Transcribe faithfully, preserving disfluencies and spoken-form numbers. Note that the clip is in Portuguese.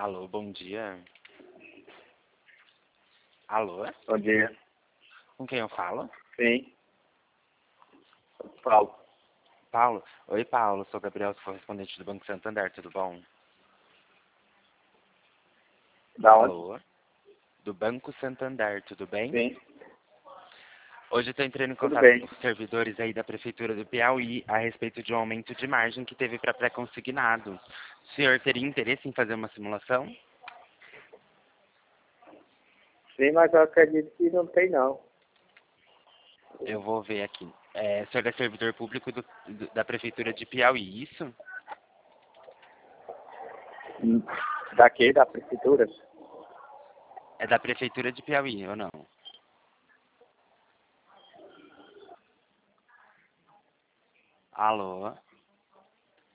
Alô, bom dia. Alô? Bom dia. Com quem eu falo? Sim. Paulo. Paulo? Oi, Paulo. Sou Gabriel, sou correspondente do Banco Santander, tudo bom? Da onde? Alô? Do Banco Santander, tudo bem? Sim. Hoje eu estou entrando em Tudo contato bem. com os servidores aí da Prefeitura do Piauí a respeito de um aumento de margem que teve para pré-consignado. O senhor teria interesse em fazer uma simulação? Sim, mas eu acredito que não tem não. Eu vou ver aqui. É, o senhor é servidor público do- do- da Prefeitura de Piauí, isso? Hum. Daqui, da prefeitura? É da Prefeitura de Piauí, ou não? Alô?